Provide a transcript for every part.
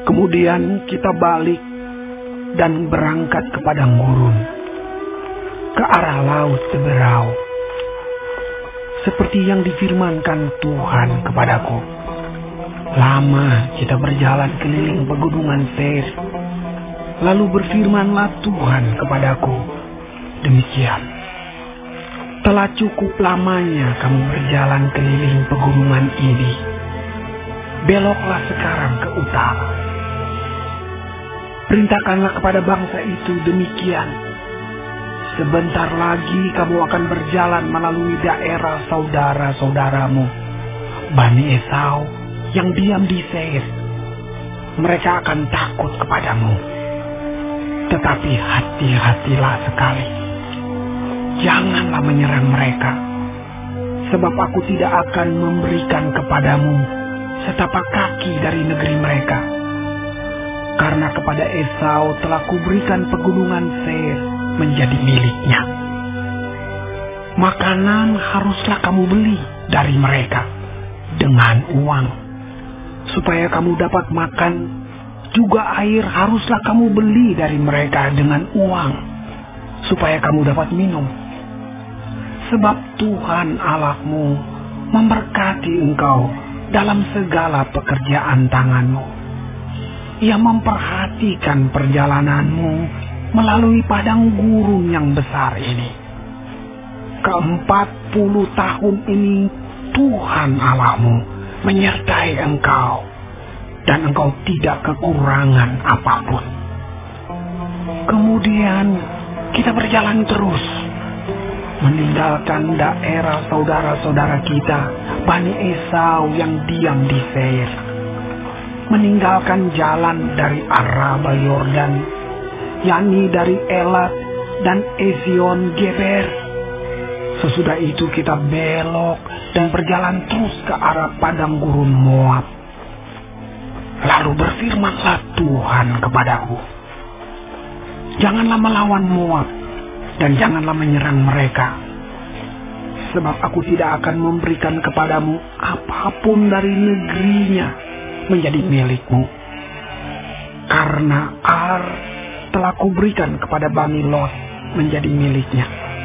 Kemudian kita balik dan berangkat ke padang gurun, ke arah laut Teberau, seperti yang difirmankan Tuhan kepadaku. Lama kita berjalan keliling pegunungan Seir, lalu berfirmanlah Tuhan kepadaku, demikian, telah cukup lamanya kamu berjalan keliling pegunungan ini, beloklah sekarang ke utara. Perintahkanlah kepada bangsa itu demikian, sebentar lagi kamu akan berjalan melalui daerah saudara-saudaramu, Bani Esau, yang diam di Seir. Mereka akan takut kepadamu. Tetapi hati-hatilah sekali. Janganlah menyerang mereka. Sebab aku tidak akan memberikan kepadamu setapak kaki dari negeri mereka. Karena kepada Esau telah kuberikan pegunungan Seir menjadi miliknya. Makanan haruslah kamu beli dari mereka dengan uang, supaya kamu dapat makan. Juga air haruslah kamu beli dari mereka dengan uang, supaya kamu dapat minum. Sebab Tuhan Allahmu memberkati engkau dalam segala pekerjaan tanganmu. Ia memperhatikan perjalananmu melalui padang gurun yang besar ini. Ke-40 tahun ini Tuhan Allahmu menyertai engkau, dan engkau tidak kekurangan apapun. Kemudian kita berjalan terus, meninggalkan daerah saudara-saudara kita, Bani Esau yang diam di Seir, meninggalkan jalan dari Araba Yordan, yakni dari Elat dan Ezion Geber. Sesudah itu kita belok dan berjalan terus ke arah padang gurun Moab. Lalu berfirmanlah Tuhan kepadaku, janganlah melawan Moab dan janganlah menyerang mereka, sebab aku tidak akan memberikan kepadamu apapun dari negerinya menjadi milikmu. Karena Ar telah kuberikan kepada Bani Lot menjadi miliknya.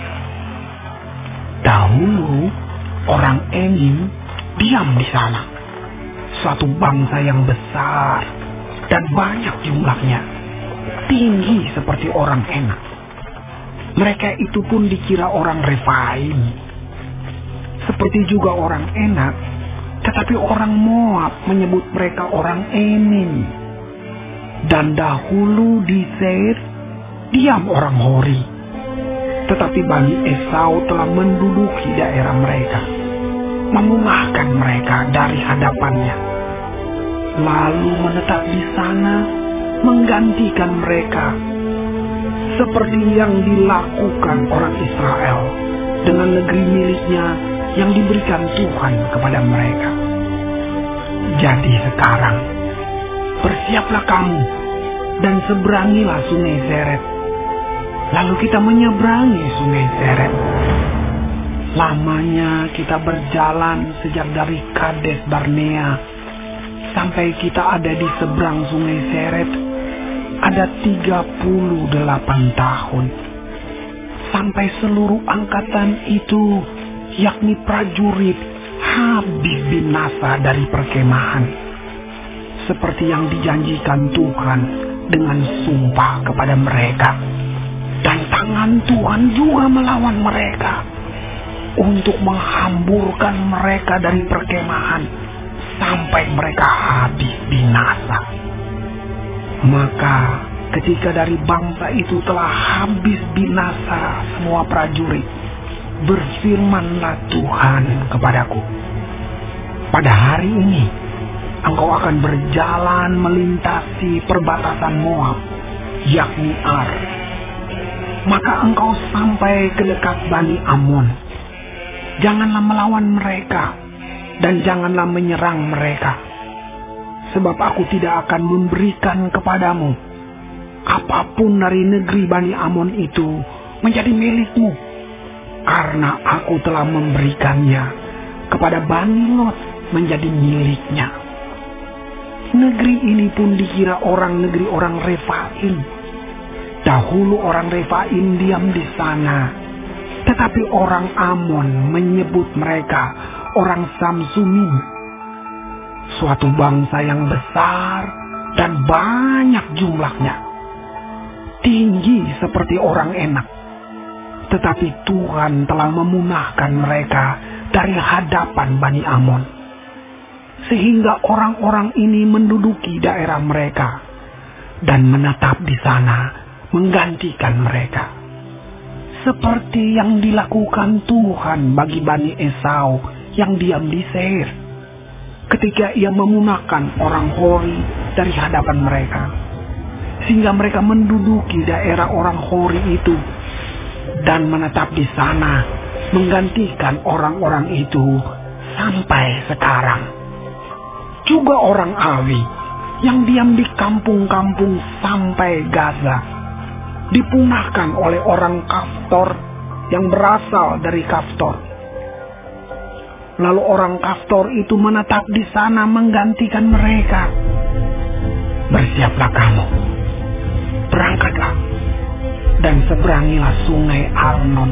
Dahulu orang Enim diam di sana, suatu bangsa yang besar dan banyak jumlahnya, tinggi seperti orang Enak. Mereka itu pun dikira orang Refaim. Seperti juga orang Enak, tetapi orang Moab menyebut mereka orang Enim. Dan dahulu di Seir diam orang Hori, tetapi Bani Esau telah menduduki daerah mereka, memulahkan mereka dari hadapannya, lalu menetap di sana, menggantikan mereka, seperti yang dilakukan orang Israel dengan negeri miliknya yang diberikan Tuhan kepada mereka. Jadi sekarang, bersiaplah kamu dan seberangilah sungai Zeret. Lalu kita menyeberangi sungai Zeret. Lamanya kita berjalan sejak dari Kades Barnea sampai kita ada di seberang sungai Zeret, ada 38 tahun. Sampai seluruh angkatan itu, yakni prajurit, habis binasa dari perkemahan, seperti yang dijanjikan Tuhan dengan sumpah kepada mereka. Dan tangan Tuhan juga melawan mereka untuk menghamburkan mereka dari perkemahan sampai mereka habis binasa. Maka ketika dari bangsa itu telah habis binasa semua prajurit, berfirmanlah Tuhan kepadaku, pada hari ini engkau akan berjalan melintasi perbatasan Moab, yakni Ar. Maka engkau sampai ke dekat Bani Amon. Janganlah melawan mereka dan janganlah menyerang mereka, sebab aku tidak akan memberikan kepadamu apapun dari negeri Bani Amon itu menjadi milikmu, karena aku telah memberikannya kepada Bani Lot menjadi miliknya. Negeri ini pun dikira orang negeri orang Refaim. Dahulu orang Refaim diam di sana, tetapi orang Amon menyebut mereka orang Samsumim, suatu bangsa yang besar dan banyak jumlahnya, tinggi seperti orang Enak. Tetapi Tuhan telah memunahkan mereka dari hadapan Bani Amon, sehingga orang-orang ini menduduki daerah mereka dan menetap di sana menggantikan mereka. Seperti yang dilakukan Tuhan bagi Bani Esau yang diam di Seir, ketika ia memunahkan orang Hori dari hadapan mereka, sehingga mereka menduduki daerah orang Hori itu dan menetap di sana menggantikan orang-orang itu sampai sekarang. Juga orang Awi yang diam di kampung-kampung sampai Gaza dipunahkan oleh orang Kaftor yang berasal dari Kaftor. Lalu orang Kaftor itu menetap di sana menggantikan mereka. Bersiaplah kamu, berangkatlah dan seberangilah sungai Arnon.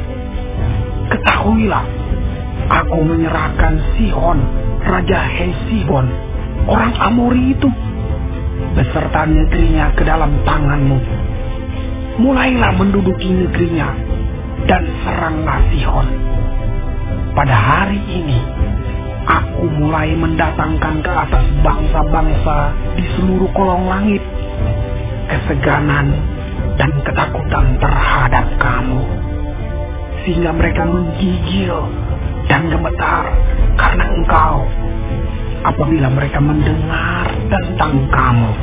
Ketahuilah, aku menyerahkan Sihon, Raja Hesibon, orang Amori itu, beserta negerinya ke dalam tanganmu. Mulailah menduduki negerinya dan seranglah Sihon. Pada hari ini, aku mulai mendatangkan ke atas bangsa-bangsa di seluruh kolong langit keseganan dan ketakutan terhadap kamu, sehingga mereka menggigil dan gemetar karena engkau apabila mereka mendengar tentang kamu.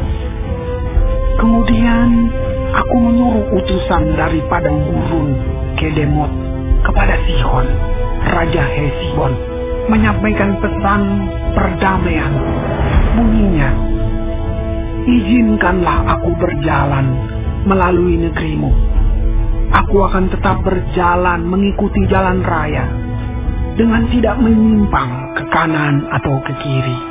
Kemudian aku menyuruh utusan dari padang gurun Kedemot kepada Sihon, Raja Hesibon, menyampaikan pesan perdamaian. Bunyinya, izinkanlah aku berjalan melalui negerimu. Aku akan tetap berjalan mengikuti jalan raya, dengan tidak menyimpang ke kanan atau ke kiri.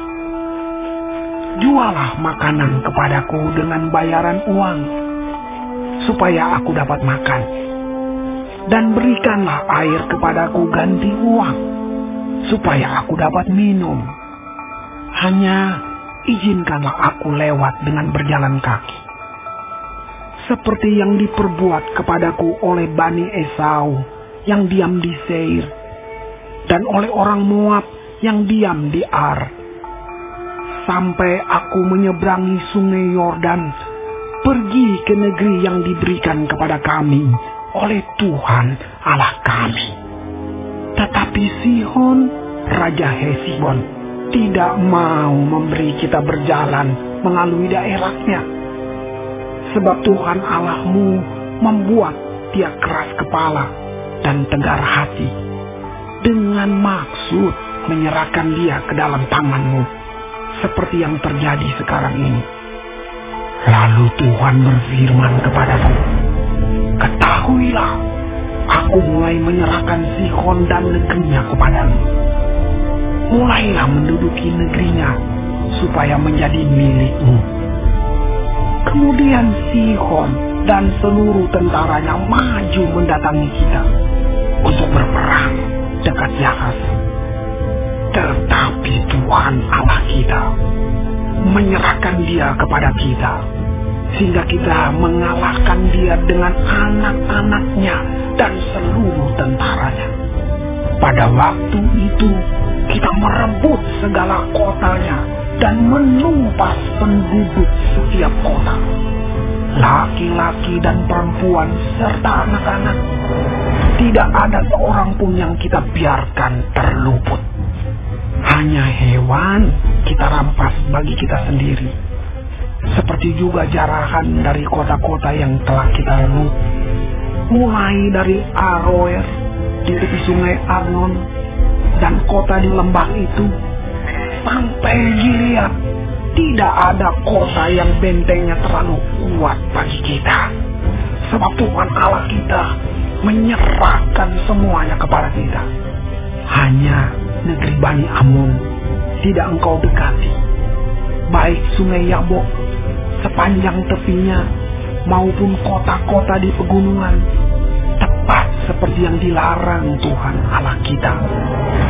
Jualah makanan kepadaku dengan bayaran uang, supaya aku dapat makan. Dan berikanlah air kepadaku ganti uang, supaya aku dapat minum. Hanya izinkanlah aku lewat dengan berjalan kaki, seperti yang diperbuat kepadaku oleh Bani Esau yang diam di Seir, dan oleh orang Moab yang diam di Ar. Sampai aku menyeberangi sungai Yordan, pergi ke negeri yang diberikan kepada kami oleh Tuhan Allah kami. Tetapi Sihon, Raja Hesibon, tidak mau memberi kita berjalan melalui daerahnya. Sebab Tuhan Allahmu membuat dia keras kepala dan tegar hati, dengan maksud menyerahkan dia ke dalam tanganmu, seperti yang terjadi sekarang ini. Lalu Tuhan berfirman kepadaku, ketahuilah, aku mulai menyerahkan Sihon dan negerinya kepadamu. Mulailah menduduki negerinya, supaya menjadi milikmu. Kemudian Sihon dan seluruh tentaranya maju mendatangi kita untuk berperang dekat Yahas. Tetapi Tuhan Allah kita menyerahkan dia kepada kita, sehingga kita mengalahkan dia dengan anak-anaknya dan seluruh tentaranya. Pada waktu itu kita merebut segala kotanya dan menumpas penduduk setiap kota, laki-laki dan perempuan serta anak-anak. Tidak ada seorang pun yang kita biarkan terluput. Hanya hewan kita rampas bagi kita sendiri, seperti juga jarahan dari kota-kota yang telah kita rebut, mulai dari Aroer di tepi sungai Arnon dan kota di lembah itu, sampai Gilead. Tidak ada kota yang bentengnya terlalu kuat bagi kita, sebab Tuhan Allah kita menyerahkan semuanya kepada kita. Hanya negeri Bani Amon tidak engkau dekati, baik sungai Yabok sepanjang tepinya maupun kota-kota di pegunungan, tepat seperti yang dilarang Tuhan Allah kita.